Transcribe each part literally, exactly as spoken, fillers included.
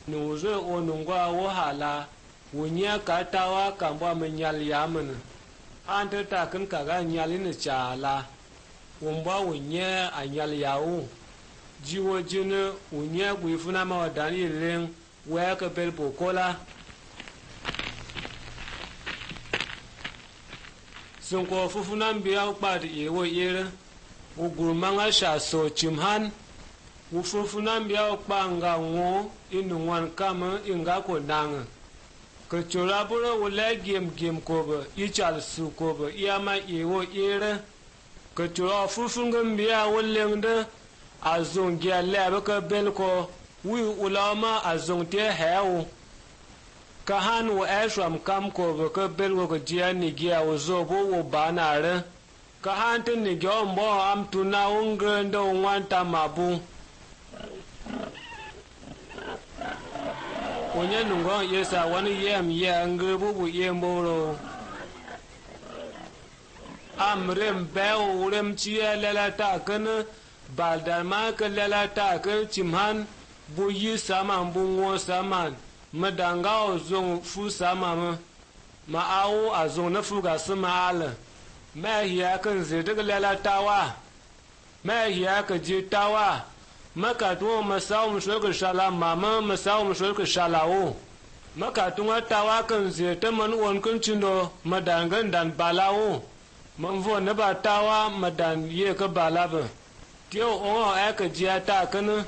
nuzo onungwa wahala wunya katawa kambwa menyal yamen ante takin kaga nyalini chala wumba wunya anyal yawu jiwo jine wunya gwifuna ma wadani ring weka bel bokola sunko fufuna biya kpadi ewo yere ugurmanga sha so chimhan ufufuna biya kpanga ngo inungwan kama inga ko nanga ka chora bura wula gem gem koba ichal su koba iyama ewo yere ka chora fufunga biya wulengde azong gya lebe ka bel ko wi ulama azong te hewo ka han wo ashram kam ko ka bel wo ko dia ni gya wo zo bo wo banare ka han tin ni gyo mbo am tuna ungendo wanta mabu onye nungo yesa wani yem ye ngrebu bu yemboro amrem bew urem chiye lela ta kana baldama ka lela ta ka chimhan bu yi saman bu ngo saman madanga o zong fu sama ma awo a zong na fu ga sama ala ma hiya kan zai daga lalatawa ma hiya ka je tawa maka tuwa masawo mushulka shala mama masawo mushulka shalawo maka tuwa tawa kan zai ta man won kun cindo madangan dan balawo man vo na ba tawa madan ye ka balaba tiyo o aka jiya ta kana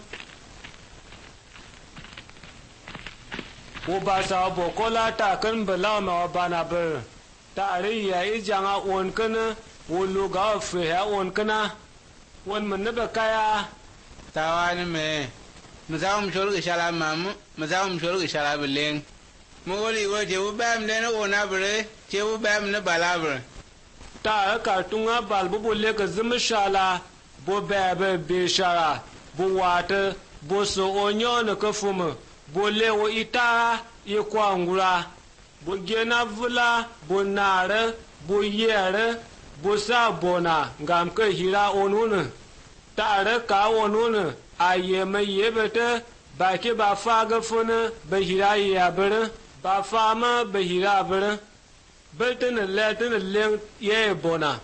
wo ba sa bo ko la ta kan bala ma ba na ber ta ri ya i janga on kana wo lu ga fe ya on kana won man na ba kaya tawani me mazawum shol ga shala mam mazawum shol ga shala bileng mo woli wo je wo bam le na ona bre je wo bam na bala bre ta ka tunga bal bu le ga zum shala bo ba ba be shara bo wata bo so onyo na ka fuma bo lewo ita ye kwangura bo gena vula bo nare bo yere bo sa bona ngam ka hira onuna tare ka onuna aye me yebete ba ke ba fa ga funa ba hira ya bere ba fa ma ba hira bere belten leten le ye bona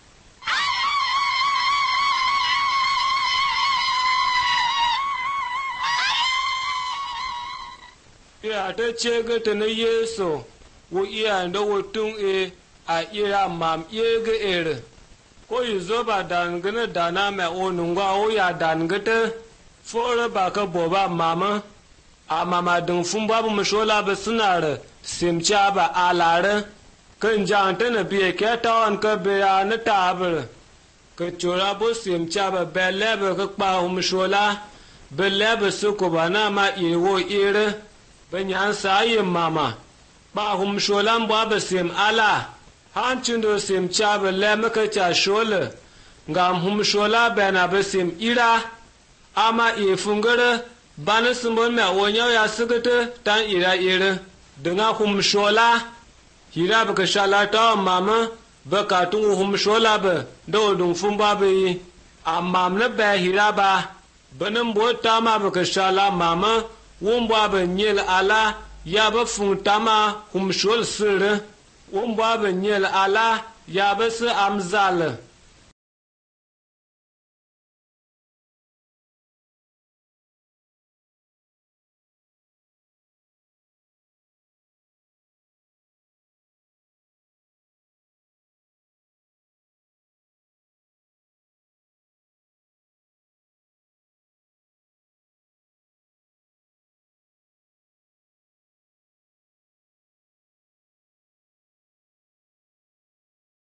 ya ta ce ga ta na yeso wo iya da wotun e a ira mam ye ga ere ko yi zo ba dangane dana mai onun gwa o ya dangata fora ba ka boba mama a mama din fun babu mashola ba suna da simcha ba alare kan jan ta na biye ke ta wan ka biya na tabar ka chora bo simcha ba belle ba ka pa mashola belle ba su ko ba na ma iwo ire banyan sayin mama ba hum sholan ba ba sim ala hancin do sim cha ba le maka cha shole ngam hum shola ba na ba sim ira ama e fungara bana sumbon ma wonya ya sugata tan ira ira dinga hum shola hira ba ka shala ta mama ba ka tun hum shola ba do dun fun ba ba yi amma na ba hira ba banan bo ta ma ba ka shala mama wumba ba nyel ala ya ba fun tama hum shol sir wumba ba nyel ala ya ba su amzal